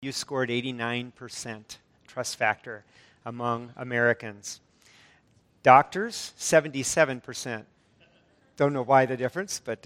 You scored 89% trust factor among Americans. Doctors, 77%. Don't know why the difference, but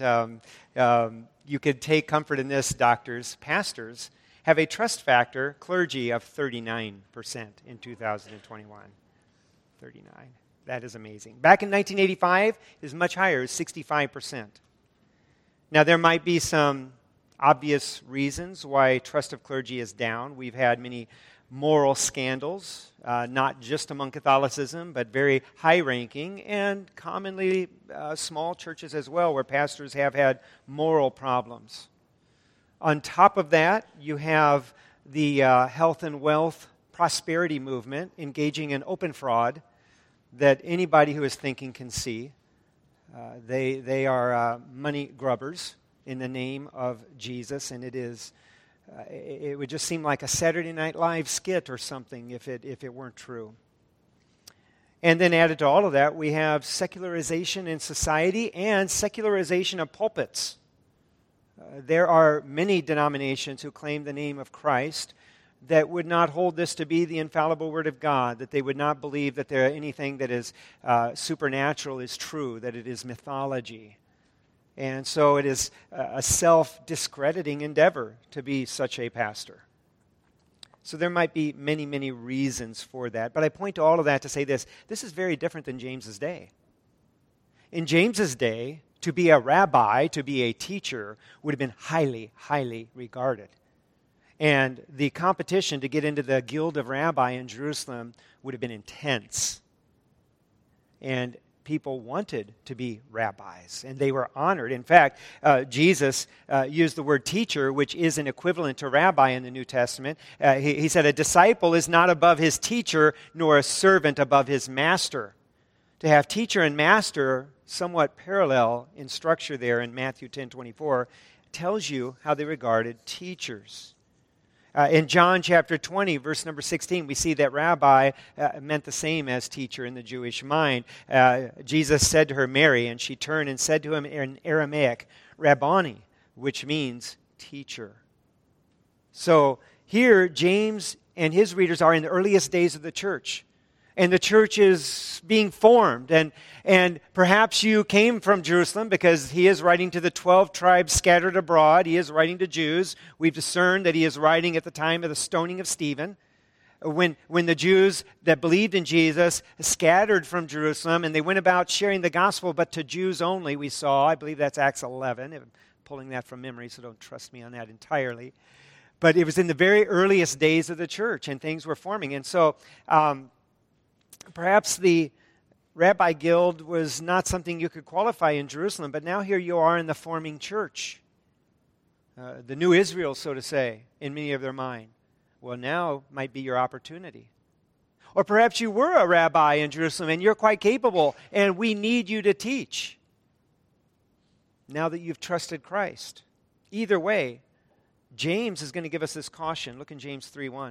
you could take comfort in this, doctors. Pastors have a trust factor, clergy, of 39% in 2021. 39. That is amazing. Back in 1985, it was much higher, it was 65%. Now, there might be some obvious reasons why trust of clergy is down. We've had many moral scandals, not just among Catholicism, but very high-ranking, and commonly small churches as well, where pastors have had moral problems. On top of that, you have the health and wealth prosperity movement engaging in open fraud that anybody who is thinking can see. They are money grubbers in the name of Jesus, and it would just seem like a Saturday Night Live skit or something if it weren't true. And then added to all of that, we have secularization in society and secularization of pulpits. There are many denominations who claim the name of Christ that would not hold this to be the infallible Word of God, that they would not believe that anything that is supernatural is true, that it is mythology. And so it is a self-discrediting endeavor to be such a pastor. So there might be many, many reasons for that. But I point to all of that to say this. This is very different than James's day. In James's day, to be a rabbi, to be a teacher, would have been highly, highly regarded. And the competition to get into the guild of rabbi in Jerusalem would have been intense. And people wanted to be rabbis, and they were honored. In fact, Jesus used the word teacher, which is an equivalent to rabbi in the New Testament. He said, a disciple is not above his teacher, nor a servant above his master. To have teacher and master somewhat parallel in structure there in Matthew 10:24 tells you how they regarded teachers. In John chapter 20, verse number 16, we see that rabbi meant the same as teacher in the Jewish mind. Jesus said to her, Mary, and she turned and said to him in Aramaic, Rabboni, which means teacher. So here, James and his readers are in the earliest days of the church. And the church is being formed. And perhaps you came from Jerusalem because he is writing to the 12 tribes scattered abroad. He is writing to Jews. We've discerned that he is writing at the time of the stoning of Stephen, when the Jews that believed in Jesus scattered from Jerusalem and they went about sharing the gospel, but to Jews only, we saw. I believe that's Acts 11. I'm pulling that from memory, so don't trust me on that entirely. But it was in the very earliest days of the church, and things were forming. And so perhaps the Rabbi Guild was not something you could qualify in Jerusalem, but now here you are in the forming church. The new Israel, so to say, in many of their mind. Well, now might be your opportunity. Or perhaps you were a rabbi in Jerusalem and you're quite capable and we need you to teach now that you've trusted Christ. Either way, James is going to give us this caution. Look in James 3:1.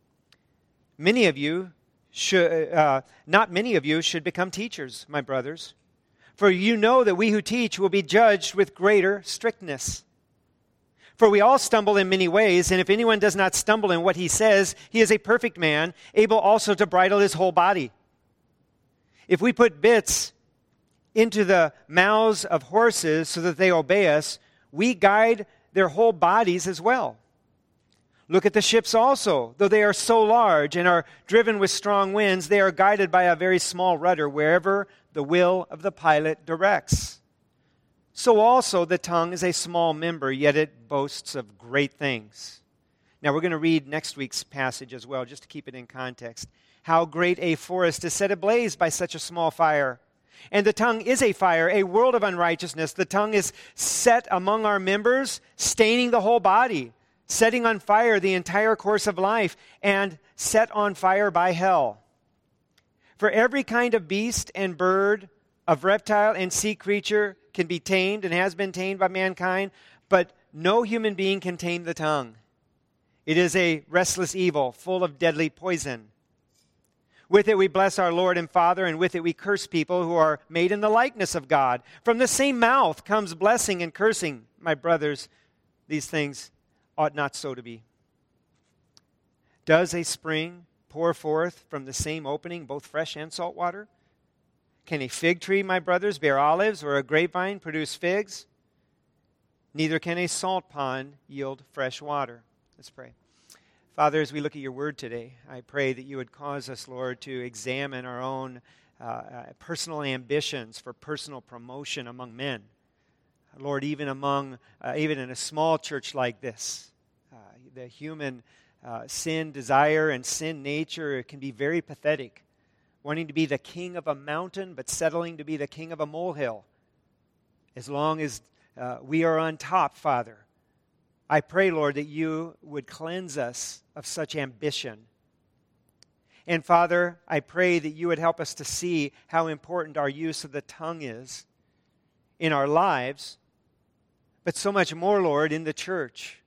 Not many of you should become teachers, my brothers, for you know that we who teach will be judged with greater strictness. For we all stumble in many ways, and if anyone does not stumble in what he says, he is a perfect man, able also to bridle his whole body. If we put bits into the mouths of horses so that they obey us, we guide their whole bodies as well. Look at the ships also. Though they are so large and are driven with strong winds, they are guided by a very small rudder wherever the will of the pilot directs. So also the tongue is a small member, yet it boasts of great things. Now we're going to read next week's passage as well, just to keep it in context. How great a forest is set ablaze by such a small fire. And the tongue is a fire, a world of unrighteousness. The tongue is set among our members, staining the whole body, setting on fire the entire course of life, and set on fire by hell. For every kind of beast and bird, of reptile and sea creature can be tamed and has been tamed by mankind, but no human being can tame the tongue. It is a restless evil, full of deadly poison. With it we bless our Lord and Father, and with it we curse people who are made in the likeness of God. From the same mouth comes blessing and cursing. My brothers, these things ought not so to be. Does a spring pour forth from the same opening both fresh and salt water? Can a fig tree, my brothers, bear olives, or a grapevine produce figs? Neither can a salt pond yield fresh water. Let's pray. Father, as we look at your word today, I pray that you would cause us, Lord, to examine our own personal ambitions for personal promotion among men. Lord, even in a small church like this, the human sin desire and sin nature can be very pathetic. Wanting to be the king of a mountain, but settling to be the king of a molehill. As long as we are on top, Father, I pray, Lord, that you would cleanse us of such ambition. And Father, I pray that you would help us to see how important our use of the tongue is in our lives, but so much more, Lord, in the church.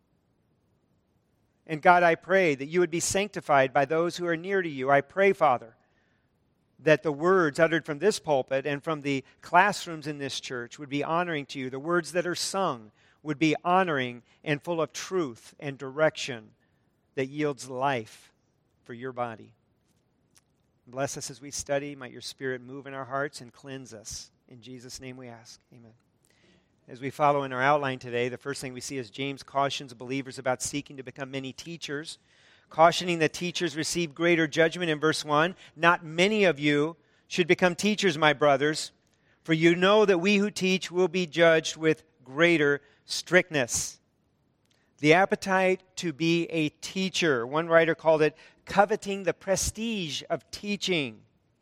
And God, I pray that you would be sanctified by those who are near to you. I pray, Father, that the words uttered from this pulpit and from the classrooms in this church would be honoring to you. The words that are sung would be honoring and full of truth and direction that yields life for your body. Bless us as we study. Might your Spirit move in our hearts and cleanse us. In Jesus' name we ask. Amen. As we follow in our outline today, the first thing we see is James cautions believers about seeking to become many teachers, cautioning that teachers receive greater judgment in verse 1. Not many of you should become teachers, my brothers, for you know that we who teach will be judged with greater strictness. The appetite to be a teacher. One writer called it coveting the prestige of teaching.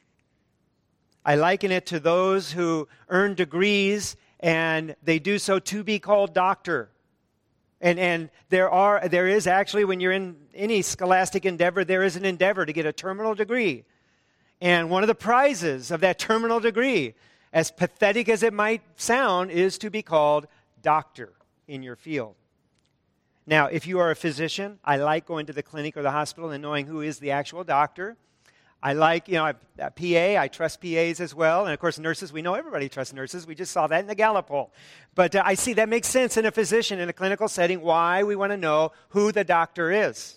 I liken it to those who earn degrees and they do so to be called doctor. And there is actually, when you're in any scholastic endeavor, there is an endeavor to get a terminal degree. And one of the prizes of that terminal degree, as pathetic as it might sound, is to be called doctor in your field. Now, if you are a physician, I like going to the clinic or the hospital and knowing who is the actual doctor. I like, PA, I trust PAs as well. And of course, nurses, we know everybody trusts nurses. We just saw that in the Gallup poll. But I see that makes sense in a physician in a clinical setting, why we want to know who the doctor is.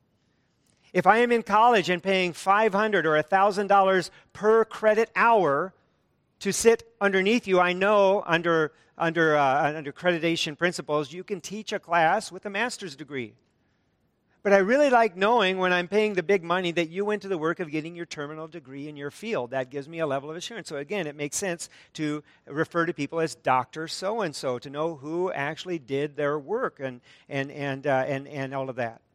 If I am in college and paying $500 or $1,000 per credit hour to sit underneath you, I know under accreditation principles, you can teach a class with a master's degree. But I really like knowing when I'm paying the big money that you went to the work of getting your terminal degree in your field. That gives me a level of assurance. So again, it makes sense to refer to people as Dr. So-and-so, to know who actually did their work and all of that.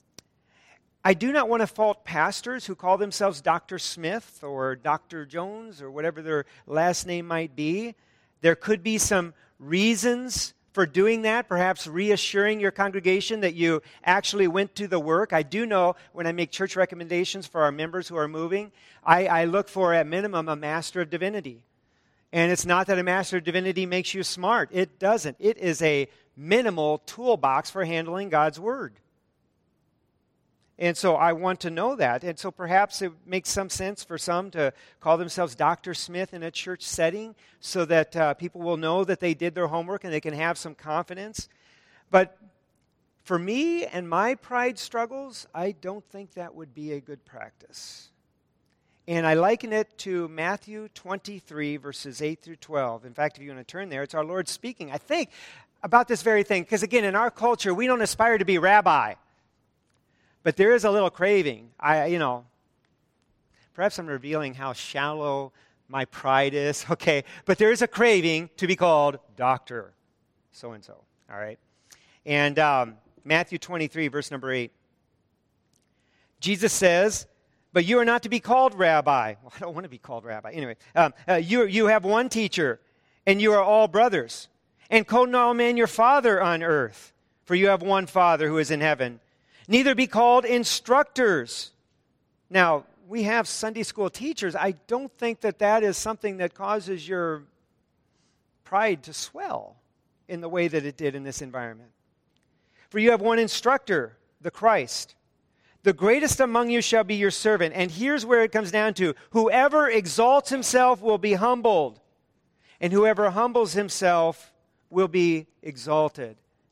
I do not want to fault pastors who call themselves Dr. Smith or Dr. Jones or whatever their last name might be. There could be some reasons for doing that, perhaps reassuring your congregation that you actually went to the work. I do know when I make church recommendations for our members who are moving, I look for, at minimum, a Master of Divinity. And it's not that a Master of Divinity makes you smart. It doesn't. It is a minimal toolbox for handling God's Word. And so I want to know that. And so perhaps it makes some sense for some to call themselves Dr. Smith in a church setting so that people will know that they did their homework and they can have some confidence. But for me and my pride struggles, I don't think that would be a good practice. And I liken it to Matthew 23, verses 8 through 12. In fact, if you want to turn there, it's our Lord speaking, I think, about this very thing. Because again, in our culture, we don't aspire to be rabbi. But there is a little craving. Perhaps I'm revealing how shallow my pride is, okay? But there is a craving to be called Dr. So-and-so, all right? And Matthew 23, verse number 8. Jesus says, but you are not to be called rabbi. Well, I don't want to be called rabbi. Anyway, you have one teacher, and you are all brothers. And call no man your father on earth, for you have one Father who is in heaven. Neither be called instructors. Now, we have Sunday school teachers. I don't think that is something that causes your pride to swell in the way that it did in this environment. For you have one instructor, the Christ. The greatest among you shall be your servant. And here's where it comes down to. Whoever exalts himself will be humbled, and whoever humbles himself will be exalted.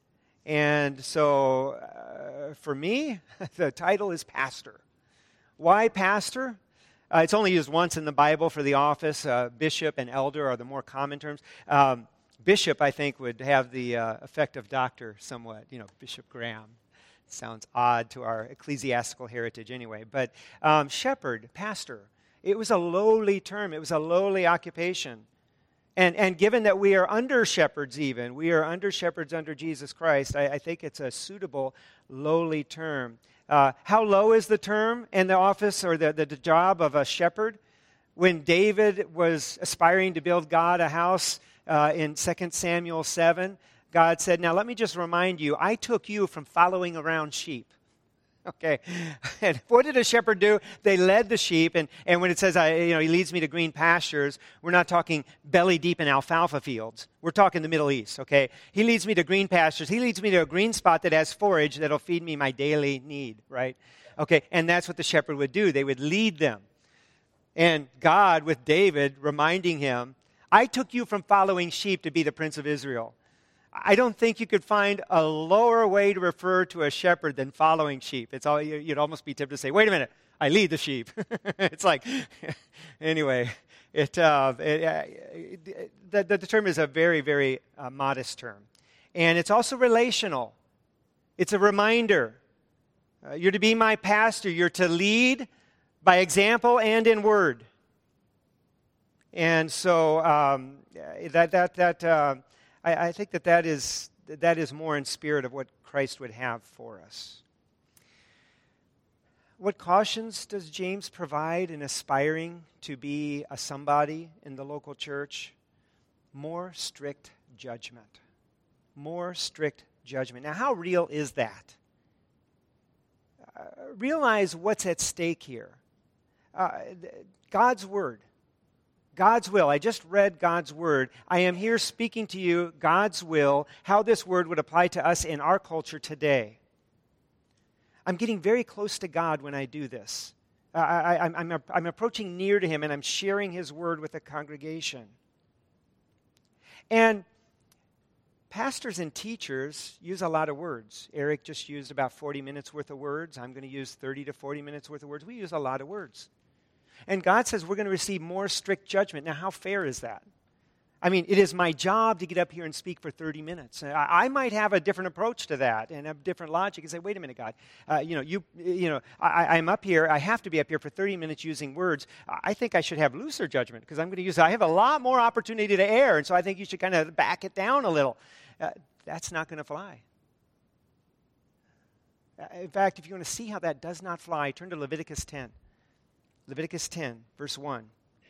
And so for me, the title is pastor. Why pastor? It's only used once in the Bible for the office. Bishop and elder are the more common terms. Bishop, I think, would have the effect of doctor somewhat. Bishop Graham. Sounds odd to our ecclesiastical heritage anyway. But shepherd, pastor, it was a lowly term. It was a lowly occupation. And given that we are under shepherds even, we are under shepherds under Jesus Christ, I think it's a suitable lowly term. How low is the term and the office or the job of a shepherd? When David was aspiring to build God a house in 2 Samuel 7, God said, now let me just remind you, I took you from following around sheep. Okay, and what did a shepherd do? They led the sheep, and when it says, he leads me to green pastures, we're not talking belly deep in alfalfa fields. We're talking the Middle East, okay? He leads me to green pastures. He leads me to a green spot that has forage that'll feed me my daily need, right? Okay, and that's what the shepherd would do. They would lead them. And God, with David, reminding him, I took you from following sheep to be the Prince of Israel. I don't think you could find a lower way to refer to a shepherd than following sheep. It's all you'd almost be tempted to say, wait a minute, I lead the sheep. It's like, anyway, the term is a very, very modest term. And it's also relational. It's a reminder. You're to be my pastor. You're to lead by example and in word. And so I think that is more in spirit of what Christ would have for us. What cautions does James provide in aspiring to be a somebody in the local church? More strict judgment. More strict judgment. Now, how real is that? Realize what's at stake here. God's Word. God's will. I just read God's Word. I am here speaking to you God's will, how this Word would apply to us in our culture today. I'm getting very close to God when I do this. I'm approaching near to Him, and I'm sharing His Word with the congregation. And pastors and teachers use a lot of words. Eric just used about 40 minutes worth of words. I'm going to use 30 to 40 minutes worth of words. We use a lot of words. And God says we're going to receive more strict judgment. Now, how fair is that? I mean, it is my job to get up here and speak for 30 minutes. I might have a different approach to that and have different logic and say, wait a minute, God. I'm up here. I have to be up here for 30 minutes using words. I think I should have looser judgment because I have a lot more opportunity to err, and so I think you should kind of back it down a little. That's not going to fly. In fact, if you want to see how that does not fly, turn to Leviticus 10. Leviticus 10, verse 1.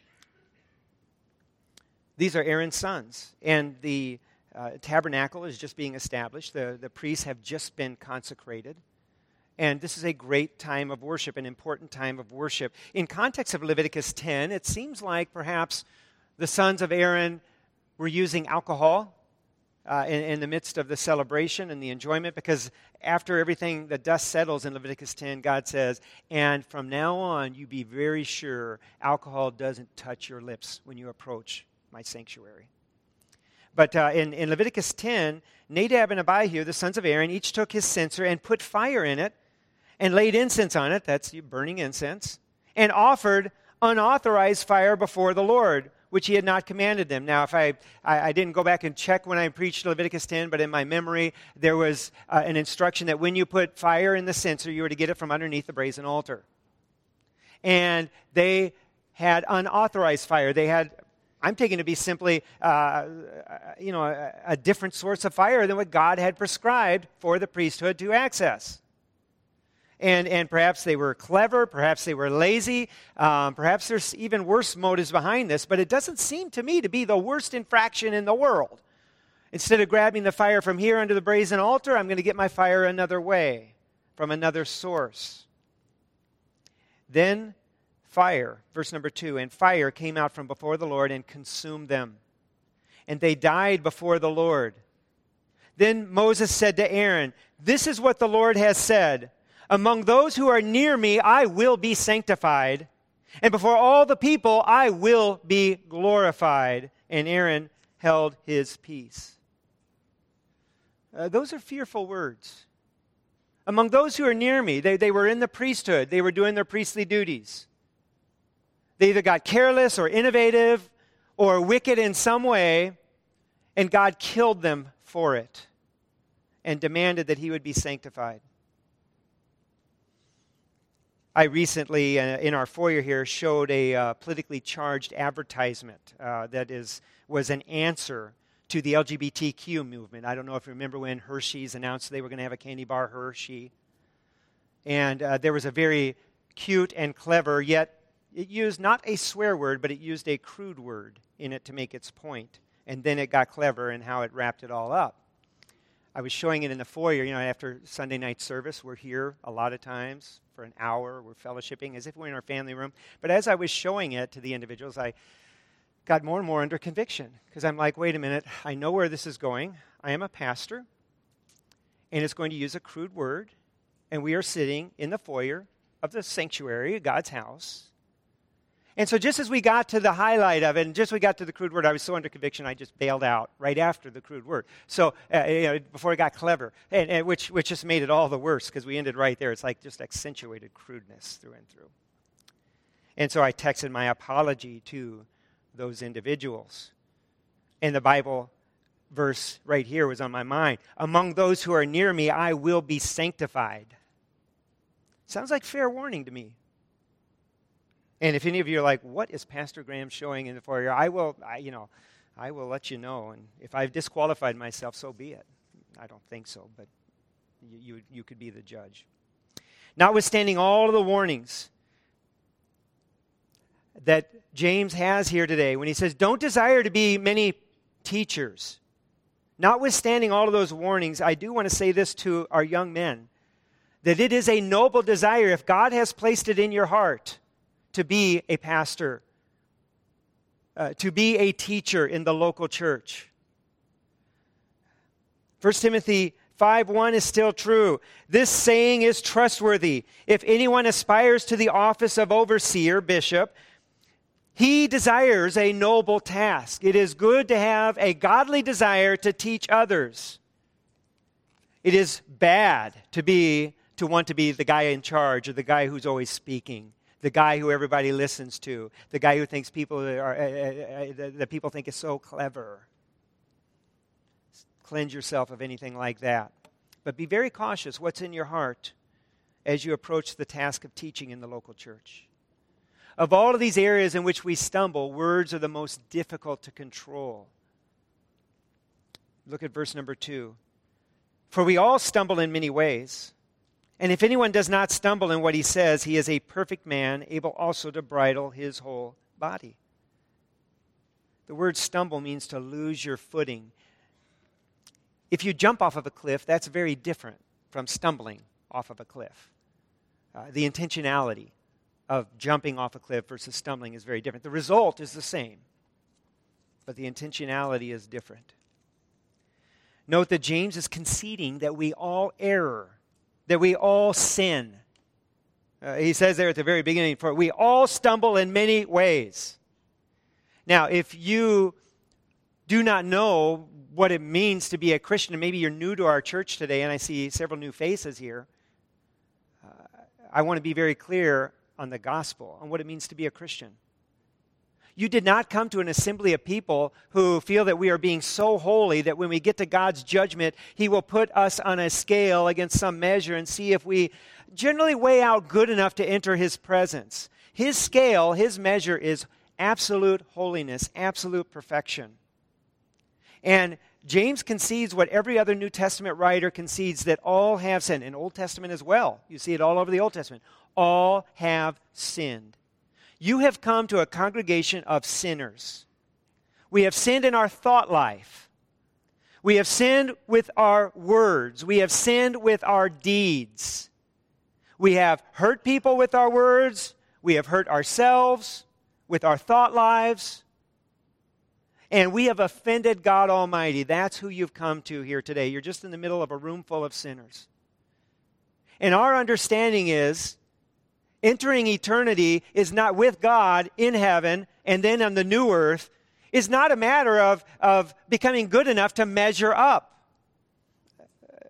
These are Aaron's sons, and the tabernacle is just being established. The priests have just been consecrated, and this is a great time of worship, an important time of worship. In context of Leviticus 10, it seems like perhaps the sons of Aaron were using alcohol in the midst of the celebration and the enjoyment, because after everything, the dust settles in Leviticus 10, God says, and from now on, you be very sure alcohol doesn't touch your lips when you approach my sanctuary. But in Leviticus 10, Nadab and Abihu, the sons of Aaron, each took his censer and put fire in it and laid incense on it, that's burning incense, and offered unauthorized fire before the Lord, which he had not commanded them. Now, if I didn't go back and check when I preached Leviticus 10, but in my memory, there was an instruction that when you put fire in the censer, you were to get it from underneath the brazen altar. And they had unauthorized fire. They had, I'm taking it to be simply, a different source of fire than what God had prescribed for the priesthood to access. And perhaps they were clever, perhaps they were lazy, perhaps there's even worse motives behind this, but it doesn't seem to me to be the worst infraction in the world. Instead of grabbing the fire from here under the brazen altar, I'm going to get my fire another way, from another source. Then fire, verse number 2, and fire came out from before the Lord and consumed them, and they died before the Lord. Then Moses said to Aaron, "This is what the Lord has said. Among those who are near me, I will be sanctified, and before all the people, I will be glorified." And Aaron held his peace. Those are fearful words. Among those who are near me, they were in the priesthood. They were doing their priestly duties. They either got careless or innovative or wicked in some way, and God killed them for it and demanded that he would be sanctified. I recently, in our foyer here, showed a politically charged advertisement that was an answer to the LGBTQ movement. I don't know if you remember when Hershey's announced they were going to have a candy bar, Hershey. And there was a very cute and clever, yet it used not a swear word, but it used a crude word in it to make its point. And then it got clever in how it wrapped it all up. I was showing it in the foyer, after Sunday night service. We're here a lot of times for an hour. We're fellowshipping as if we're in our family room. But as I was showing it to the individuals, I got more and more under conviction. Because I'm like, wait a minute, I know where this is going. I am a pastor, and it's going to use a crude word. And we are sitting in the foyer of the sanctuary, God's house. And so just as we got to the highlight of it, and just as we got to the crude word, I was so under conviction, I just bailed out right after the crude word. So, before it got clever, and which just made it all the worse, because we ended right there. It's like just accentuated crudeness through and through. And so I texted my apology to those individuals. And the Bible verse right here was on my mind. Among those who are near me, I will be sanctified. Sounds like fair warning to me. And if any of you are like, what is Pastor Graham showing in the foyer? I will let you know. And if I've disqualified myself, so be it. I don't think so, but you could be the judge. Notwithstanding all of the warnings that James has here today, when he says, don't desire to be many teachers. Notwithstanding all of those warnings, I do want to say this to our young men, that it is a noble desire, if God has placed it in your heart, to be a pastor, to be a teacher in the local church. 1 Timothy 5:1 is still true. This saying is trustworthy. If anyone aspires to the office of overseer, bishop, he desires a noble task. It is good to have a godly desire to teach others. It is bad to want to be the guy in charge or the guy who's always speaking. The guy who everybody listens to, the guy who thinks that people think is so clever. Cleanse yourself of anything like that. But be very cautious what's in your heart as you approach the task of teaching in the local church. Of all of these areas in which we stumble, words are the most difficult to control. Look at verse number 2. For we all stumble in many ways. And if anyone does not stumble in what he says, he is a perfect man, able also to bridle his whole body. The word stumble means to lose your footing. If you jump off of a cliff, that's very different from stumbling off of a cliff. The intentionality of jumping off a cliff versus stumbling is very different. The result is the same, but the intentionality is different. Note that James is conceding that we all err, that we all sin. He says there at the very beginning, for we all stumble in many ways. Now, if you do not know what it means to be a Christian, and maybe you're new to our church today, and I see several new faces here, I want to be very clear on the gospel, on what it means to be a Christian. You did not come to an assembly of people who feel that we are being so holy that when we get to God's judgment, He will put us on a scale against some measure and see if we generally weigh out good enough to enter His presence. His scale, His measure is absolute holiness, absolute perfection. And James concedes what every other New Testament writer concedes, that all have sinned. In Old Testament as well. You see it all over the Old Testament. All have sinned. You have come to a congregation of sinners. We have sinned in our thought life. We have sinned with our words. We have sinned with our deeds. We have hurt people with our words. We have hurt ourselves with our thought lives. And we have offended God Almighty. That's who you've come to here today. You're just in the middle of a room full of sinners. And our understanding is, entering eternity is not with God in heaven and then on the new earth, is not a matter of becoming good enough to measure up.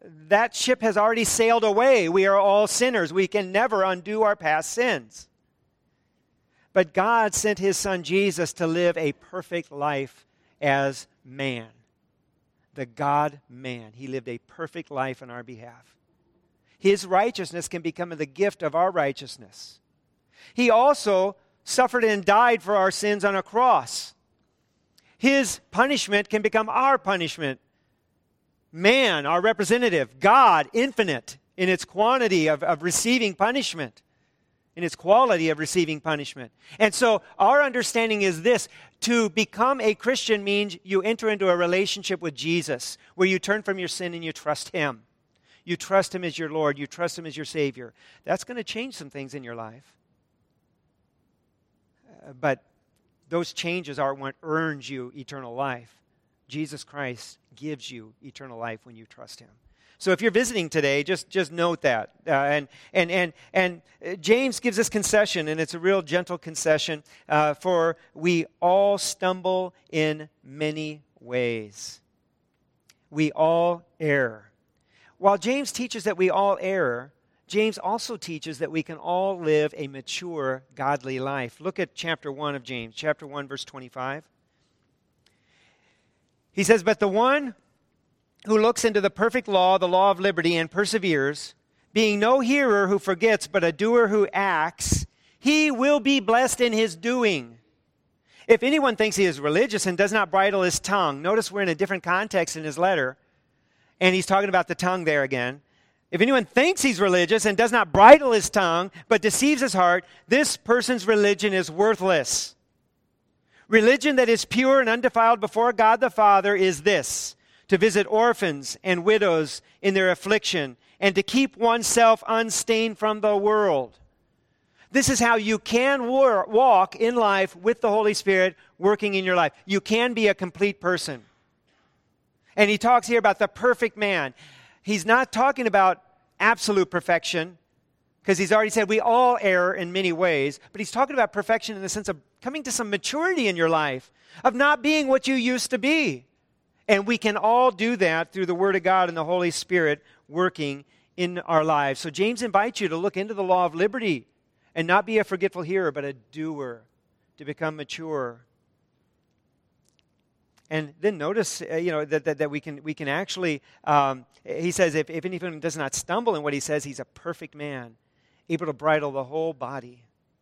that ship has already sailed away. We are all sinners. We can never undo our past sins. But God sent his Son Jesus to live a perfect life as man. The God-man. He lived a perfect life on our behalf. His righteousness can become the gift of our righteousness. He also suffered and died for our sins on a cross. His punishment can become our punishment. Man, our representative. God, infinite in its quantity of receiving punishment, in its quality of receiving punishment. And so our understanding is this: to become a Christian means you enter into a relationship with Jesus, where you turn from your sin and you trust him. You trust him as your Lord. You trust him as your Savior. That's going to change some things in your life. But those changes are what earns you eternal life. Jesus Christ gives you eternal life when you trust him. So if you're visiting today, just note that. And James gives this concession, and it's a real gentle concession, for we all stumble in many ways. We all err. While James teaches that we all err, James also teaches that we can all live a mature, godly life. Look at chapter 1 of James, chapter 1, verse 25. He says, "But the one who looks into the perfect law, the law of liberty, and perseveres, being no hearer who forgets, but a doer who acts, he will be blessed in his doing. If anyone thinks he is religious and does not bridle his tongue," notice we're in a different context in his letter, and he's talking about the tongue there again. "If anyone thinks he's religious and does not bridle his tongue, but deceives his heart, this person's religion is worthless. Religion that is pure and undefiled before God the Father is this: to visit orphans and widows in their affliction, and to keep oneself unstained from the world." This is how you can walk in life with the Holy Spirit working in your life. You can be a complete person. And he talks here about the perfect man. He's not talking about absolute perfection, because he's already said we all err in many ways, but he's talking about perfection in the sense of coming to some maturity in your life, of not being what you used to be. And we can all do that through the Word of God and the Holy Spirit working in our lives. So James invites you to look into the law of liberty and not be a forgetful hearer, but a doer, to become mature. And then notice, that we can actually, he says, if anyone does not stumble in what he says, he's a perfect man, able to bridle the whole body.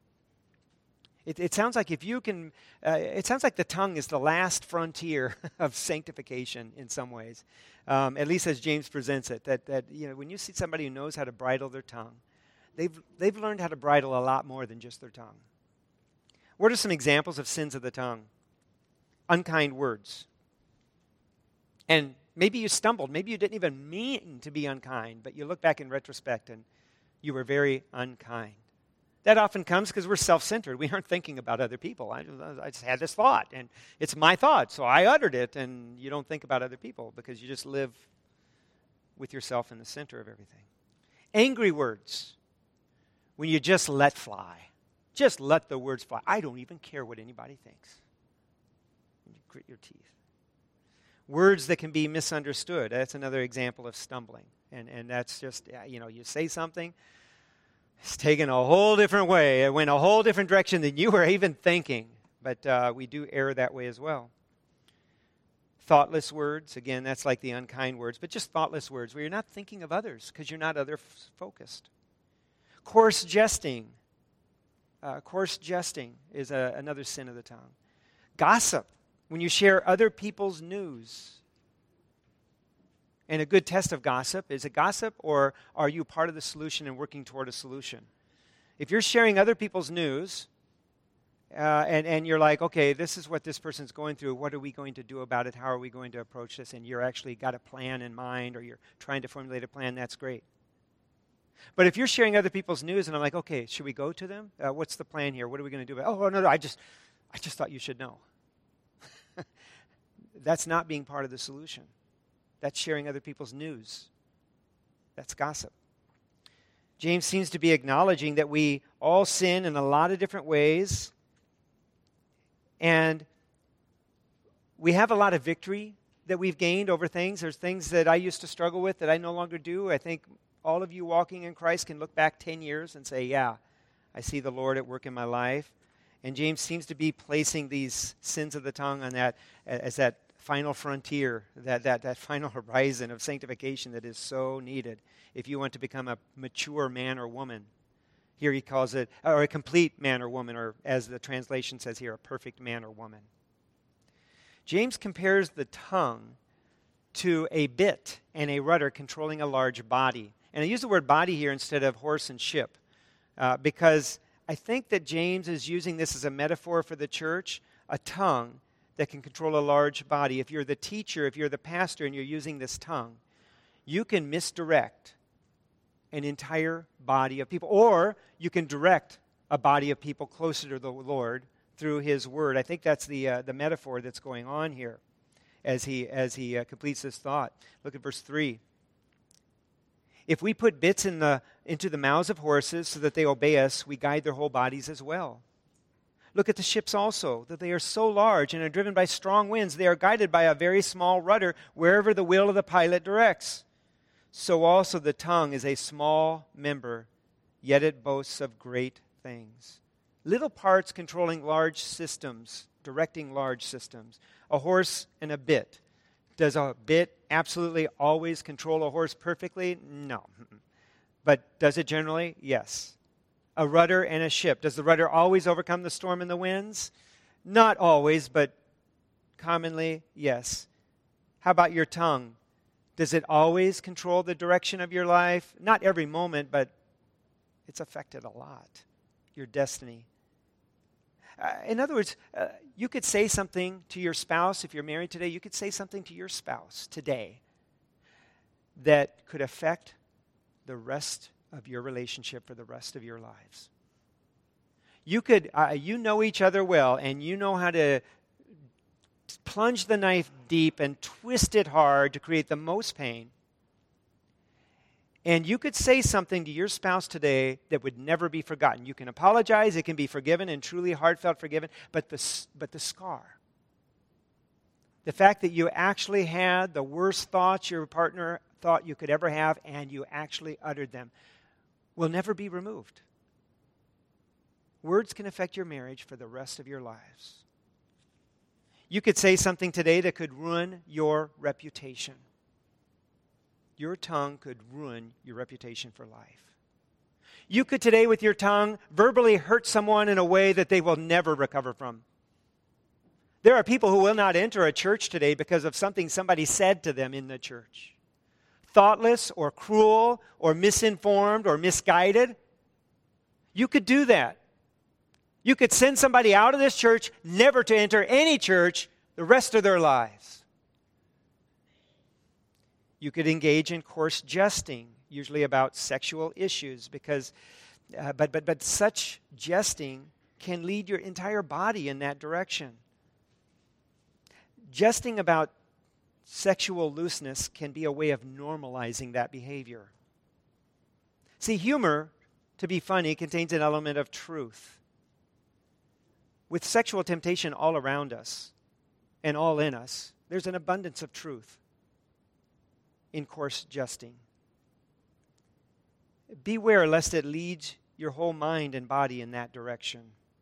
It sounds like it sounds like the tongue is the last frontier of sanctification in some ways, at least as James presents it. That when you see somebody who knows how to bridle their tongue, they've learned how to bridle a lot more than just their tongue. What are some examples of sins of the tongue? Unkind words. And maybe you stumbled. Maybe you didn't even mean to be unkind, but you look back in retrospect and you were very unkind. That often comes because we're self-centered. We aren't thinking about other people. I just had this thought, and it's my thought, so I uttered it, and you don't think about other people because you just live with yourself in the center of everything. Angry words, when you just let fly. Just let the words fly. I don't even care what anybody thinks. You grit your teeth. Words that can be misunderstood. That's another example of stumbling. And that's just, you say something, it's taken a whole different way. It went a whole different direction than you were even thinking. But we do err that way as well. Thoughtless words, again, that's like the unkind words, but just thoughtless words where you're not thinking of others because you're not other-focused. Coarse jesting. Coarse jesting is another sin of the tongue. Gossip, when you share other people's news. And a good test of gossip, is it gossip or are you part of the solution and working toward a solution? If you're sharing other people's news and you're like, okay, this is what this person's going through, what are we going to do about it? How are we going to approach this? And you're actually got a plan in mind or you're trying to formulate a plan, that's great. But if you're sharing other people's news and I'm like, okay, should we go to them? What's the plan here? What are we going to do about it? Oh, no, I just thought you should know. That's not being part of the solution. That's sharing other people's news. That's gossip. James seems to be acknowledging that we all sin in a lot of different ways, and we have a lot of victory that we've gained over things. There's things that I used to struggle with that I no longer do. I think all of you walking in Christ can look back 10 years and say, yeah, I see the Lord at work in my life. And James seems to be placing these sins of the tongue on that as that final frontier, that final horizon of sanctification that is so needed if you want to become a mature man or woman. Here he calls it, or a complete man or woman, or as the translation says here, a perfect man or woman. James compares the tongue to a bit and a rudder controlling a large body. And I use the word body here instead of horse and ship because I think that James is using this as a metaphor for the church, a tongue that can control a large body. If you're the teacher, if you're the pastor, and you're using this tongue, you can misdirect an entire body of people, or you can direct a body of people closer to the Lord through His Word. I think that's the metaphor that's going on here as he completes this thought. Look at verse 3. If we put bits into the mouths of horses so that they obey us, we guide their whole bodies as well. Look at the ships also, that they are so large and are driven by strong winds. They are guided by a very small rudder wherever the will of the pilot directs. So also the tongue is a small member, yet it boasts of great things. Little parts controlling large systems, directing large systems. A horse and a bit. Does a bit absolutely always control a horse perfectly? No. But does it generally? Yes. A rudder and a ship. Does the rudder always overcome the storm and the winds? Not always, but commonly, yes. How about your tongue? Does it always control the direction of your life? Not every moment, but it's affected a lot. Your destiny. In other words, you could say something to your spouse, if you're married today, you could say something to your spouse today that could affect the rest of your relationship for the rest of your lives. You could, you know each other well, and you know how to plunge the knife deep and twist it hard to create the most pain. And you could say something to your spouse today that would never be forgotten. You can apologize, it can be forgiven and truly heartfelt forgiven, but the scar, the fact that you actually had the worst thoughts your partner thought you could ever have and you actually uttered them, will never be removed. Words can affect your marriage for the rest of your lives. You could say something today that could ruin your reputation. Your tongue could ruin your reputation for life. You could today with your tongue verbally hurt someone in a way that they will never recover from. There are people who will not enter a church today because of something somebody said to them in the church. Thoughtless or cruel or misinformed or misguided. You could do that. You could send somebody out of this church never to enter any church the rest of their lives. You could engage in coarse jesting, usually about sexual issues, because, but such jesting can lead your entire body in that direction. Jesting about sexual looseness can be a way of normalizing that behavior. See, humor, to be funny, contains an element of truth. With sexual temptation all around us and all in us, there's an abundance of truth in coarse jesting. Beware lest it leads your whole mind and body in that direction.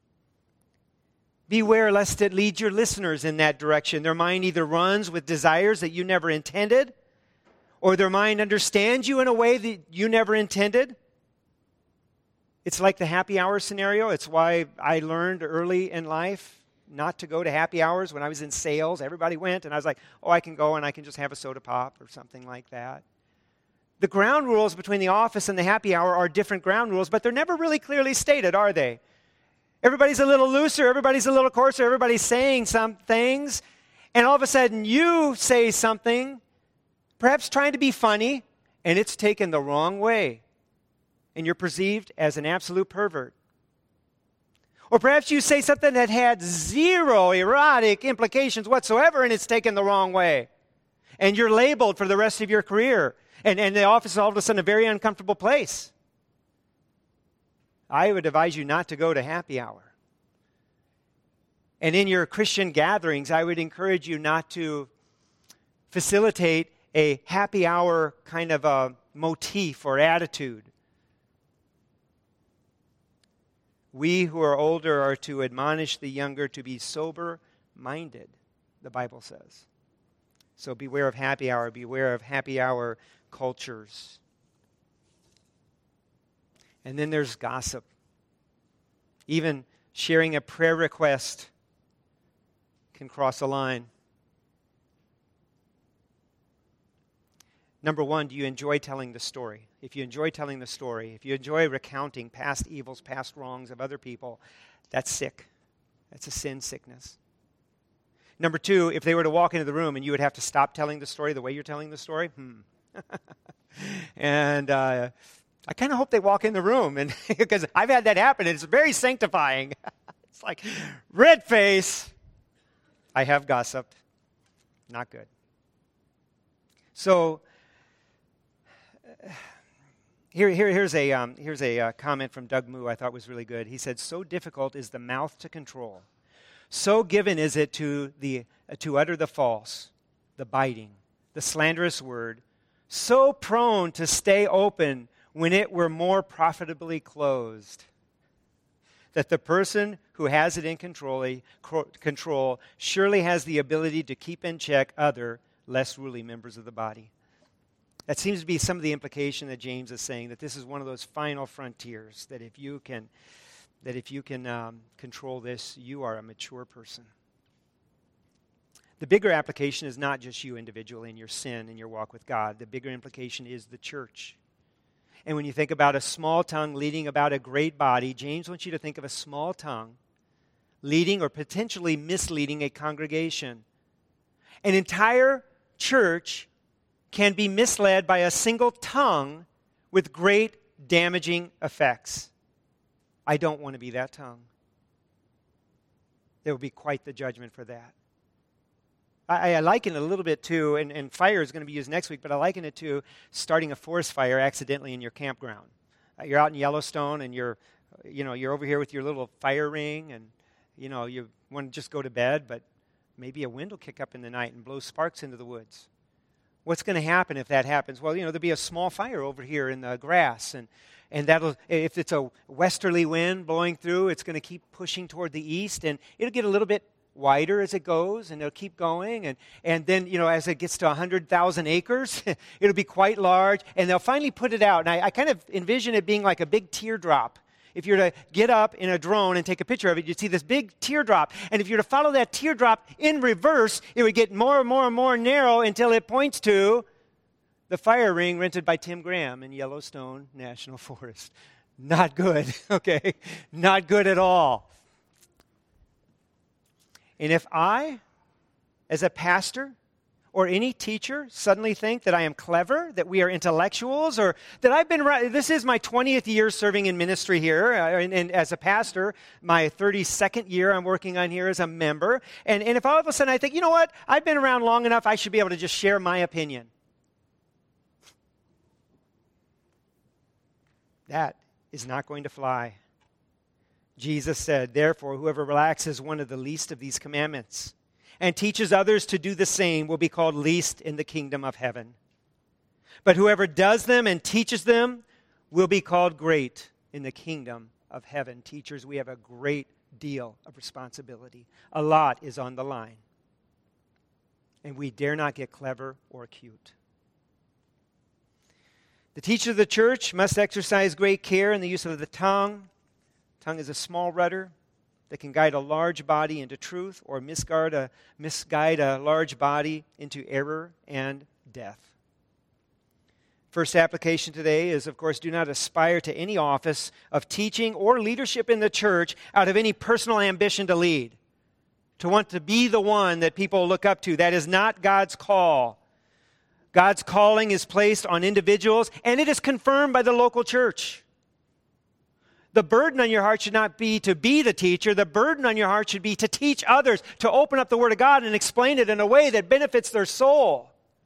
Beware lest it leads your listeners in that direction. Their mind either runs with desires that you never intended, or their mind understands you in a way that you never intended. It's like the happy hour scenario. It's why I learned early in life not to go to happy hours. When I was in sales, everybody went, and I was like, oh, I can go and I can just have a soda pop or something like that. The ground rules between the office and the happy hour are different ground rules, but they're never really clearly stated, are they? Everybody's a little looser, everybody's a little coarser, everybody's saying some things, and all of a sudden you say something, perhaps trying to be funny, and it's taken the wrong way, and you're perceived as an absolute pervert. Or perhaps you say something that had zero erotic implications whatsoever, and it's taken the wrong way. And you're labeled for the rest of your career. And the office is all of a sudden a very uncomfortable place. I would advise you not to go to happy hour. And in your Christian gatherings, I would encourage you not to facilitate a happy hour kind of a motif or attitude. We who are older are to admonish the younger to be sober-minded, the Bible says. So beware of happy hour, beware of happy hour cultures. And then there's gossip. Even sharing a prayer request can cross a line. Number one, do you enjoy telling the story? If you enjoy telling the story, if you enjoy recounting past evils, past wrongs of other people, that's sick. That's a sin sickness. Number two, if they were to walk into the room and you would have to stop telling the story the way you're telling the story, And I kind of hope they walk in the room, and because I've had that happen, and it's very sanctifying. It's like, red face, I have gossiped. Not good. So, here's a comment from Doug Moo I thought was really good. He said, "So difficult is the mouth to control. So given is it to utter the false, the biting, the slanderous word, so prone to stay open when it were more profitably closed, that the person who has it in control surely has the ability to keep in check other, less ruly members of the body." That seems to be some of the implication that James is saying, that this is one of those final frontiers, that if you can control this, you are a mature person. The bigger application is not just you individually in your sin and your walk with God. The bigger implication is the church. And when you think about a small tongue leading about a great body, James wants you to think of a small tongue leading or potentially misleading a congregation. An entire church can be misled by a single tongue with great damaging effects. I don't want to be that tongue. There will be quite the judgment for that. I liken it a little bit to, and fire is going to be used next week, but I liken it to starting a forest fire accidentally in your campground. You're out in Yellowstone, and you're over here with your little fire ring, and you want to just go to bed, but maybe a wind will kick up in the night and blow sparks into the woods. What's going to happen if that happens? Well, there'll be a small fire over here in the grass, and that'll, if it's a westerly wind blowing through, it's going to keep pushing toward the east, and it'll get a little bit wider as it goes, and it'll keep going, and then, as it gets to 100,000 acres, it'll be quite large, and they'll finally put it out. And I kind of envision it being like a big teardrop. If you were to get up in a drone and take a picture of it, you'd see this big teardrop, and if you were to follow that teardrop in reverse, it would get more and more and more narrow until it points to the fire ring rented by Tim Graham in Yellowstone National Forest. Not good, okay? Not good at all. And if I, as a pastor or any teacher, suddenly think that I am clever, that we are intellectuals, or that I've been around, this is my 20th year serving in ministry here, and as a pastor, my 32nd year I'm working on here as a member, and if all of a sudden I think, you know what, I've been around long enough, I should be able to just share my opinion. That is not going to fly. Jesus said, "Therefore, whoever relaxes one of the least of these commandments and teaches others to do the same will be called least in the kingdom of heaven. But whoever does them and teaches them will be called great in the kingdom of heaven." Teachers, we have a great deal of responsibility. A lot is on the line. And we dare not get clever or cute. The teacher of the church must exercise great care in the use of the tongue. Tongue is a small rudder that can guide a large body into truth or misguide a large body into error and death. First application today is, of course, do not aspire to any office of teaching or leadership in the church out of any personal ambition to lead, to want to be the one that people look up to. That is not God's call. God's calling is placed on individuals, and it is confirmed by the local church. The burden on your heart should not be to be the teacher. The burden on your heart should be to teach others, to open up the Word of God and explain it in a way that benefits their soul.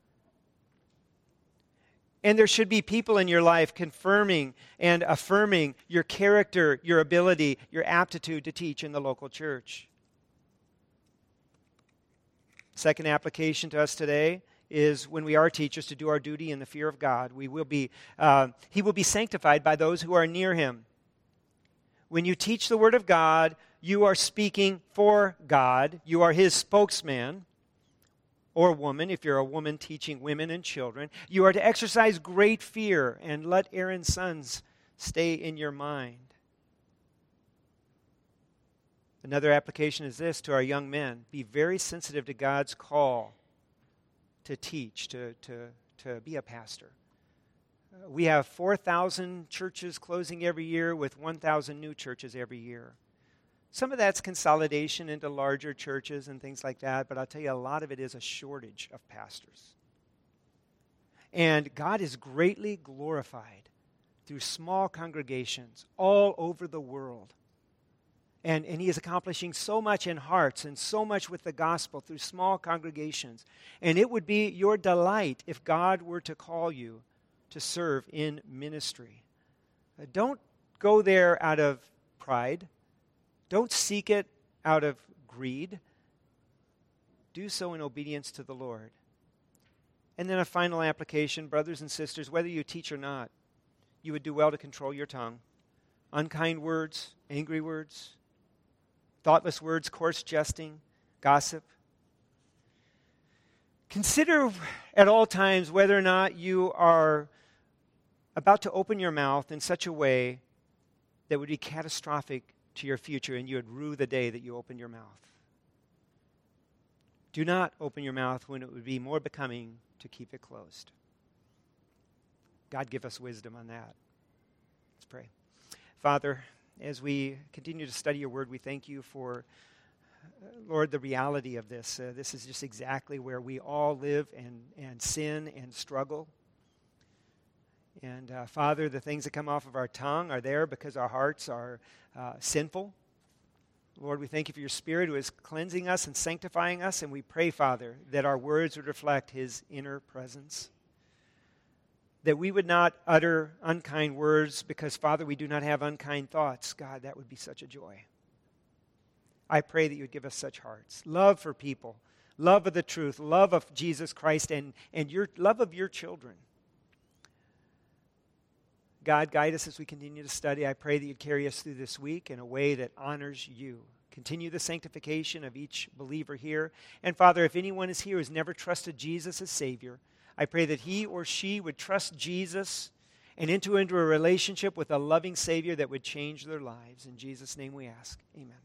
And there should be people in your life confirming and affirming your character, your ability, your aptitude to teach in the local church. Second application to us today is when we are teachers to do our duty in the fear of God. He will be sanctified by those who are near him. When you teach the Word of God, you are speaking for God. You are his spokesman or woman, if you're a woman teaching women and children. You are to exercise great fear and let Aaron's sons stay in your mind. Another application is this to our young men. Be very sensitive to God's call to teach, to be a pastor. We have 4,000 churches closing every year with 1,000 new churches every year. Some of that's consolidation into larger churches and things like that, but I'll tell you, a lot of it is a shortage of pastors. And God is greatly glorified through small congregations all over the world. And he is accomplishing so much in hearts and so much with the gospel through small congregations. And it would be your delight if God were to call you to serve in ministry. Don't go there out of pride. Don't seek it out of greed. Do so in obedience to the Lord. And then a final application, brothers and sisters, whether you teach or not, you would do well to control your tongue. Unkind words, angry words, thoughtless words, coarse jesting, gossip. Consider at all times whether or not you are about to open your mouth in such a way that would be catastrophic to your future and you would rue the day that you open your mouth. Do not open your mouth when it would be more becoming to keep it closed. God give us wisdom on that. Let's pray. Father, as we continue to study your word, we thank you for, Lord, the reality of this. This is just exactly where we all live and sin and struggle. And Father, the things that come off of our tongue are there because our hearts are sinful. Lord, we thank you for your Spirit who is cleansing us and sanctifying us. And we pray, Father, that our words would reflect his inner presence. That we would not utter unkind words because, Father, we do not have unkind thoughts. God, that would be such a joy. I pray that you would give us such hearts. Love for people, love of the truth, love of Jesus Christ, and your love of your children. God, guide us as we continue to study. I pray that you'd carry us through this week in a way that honors you. Continue the sanctification of each believer here. And Father, if anyone is here who has never trusted Jesus as Savior, I pray that he or she would trust Jesus and enter into a relationship with a loving Savior that would change their lives. In Jesus' name we ask. Amen.